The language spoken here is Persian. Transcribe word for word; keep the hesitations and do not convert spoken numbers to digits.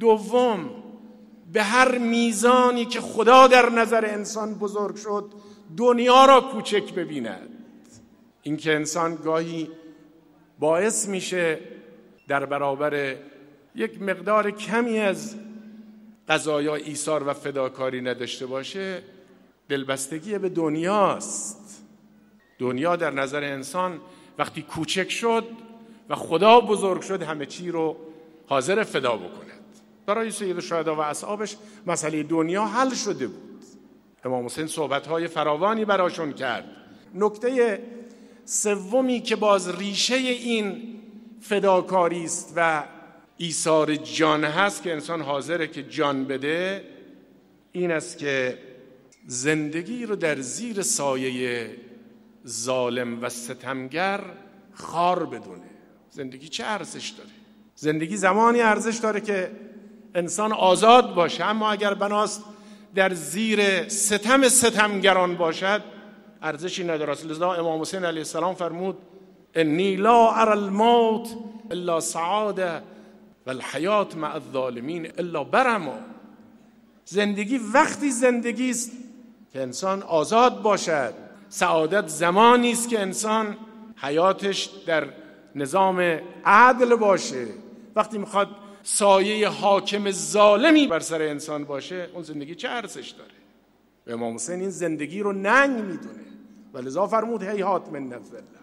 دوم، به هر میزانی که خدا در نظر انسان بزرگ شد دنیا را کوچک ببیند. این که انسان گاهی باعث میشه در برابر یک مقدار کمی از قضایا ایثار و فداکاری نداشته باشه، دلبستگی به دنیاست. دنیا در نظر انسان وقتی کوچک شد و خدا بزرگ شد همه چی رو حاضر فدا بکند. برای سید الشهدا و اصحابش مسئله دنیا حل شده بود. امام حسین صحبت‌های فراوانی براشون کرد. نکته سومی که باز ریشه این فداکاری است و ایثار جان هست که انسان حاضره که جان بده، این است که زندگی رو در زیر سایه ظالم و ستمگر خار بدونه. زندگی چه ارزش داره؟ زندگی زمانی ارزش داره که انسان آزاد باشه، اما اگر بناست در زیر ستم ستمگران باشد ارزشی نداره. لذا امام حسین علیه السلام فرمود انی لا اری الموت الا سعاده و الحیات مع الظالمین الا برما. زندگی وقتی زندگی است که انسان آزاد باشد. سعادت زمانی است که انسان حیاتش در نظام عدل باشه. وقتی میخواد سایه حاکم ظالمی بر سر انسان باشه، اون زندگی چه ارزش داره؟ امام حسین این زندگی رو ننگ میدونه و لذا فرمود هیهات من الذله.